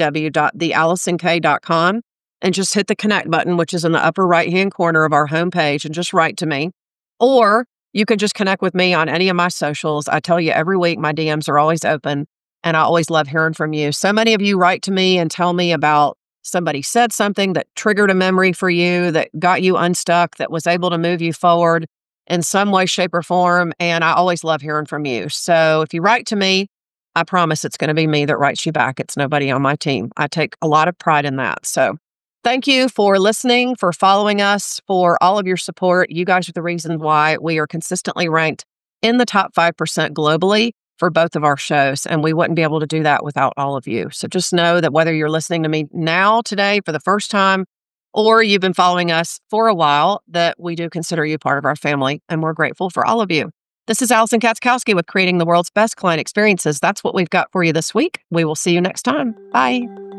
S2: www.theallisonk.com, and just hit the connect button, which is in the upper right-hand corner of our homepage, and just write to me. Or you can just connect with me on any of my socials. I tell you every week, my DMs are always open, and I always love hearing from you. So many of you write to me and tell me about somebody said something that triggered a memory for you, that got you unstuck, that was able to move you forward in some way, shape, or form. And I always love hearing from you. So if you write to me, I promise it's going to be me that writes you back. It's nobody on my team. I take a lot of pride in that. So thank you for listening, for following us, for all of your support. You guys are the reason why we are consistently ranked in the top 5% globally for both of our shows. And we wouldn't be able to do that without all of you. So just know that whether you're listening to me now, today, for the first time, or you've been following us for a while, that we do consider you part of our family. And we're grateful for all of you. This is Allison Katzkowski with Creating the World's Best Client Experiences. That's what we've got for you this week. We will see you next time. Bye.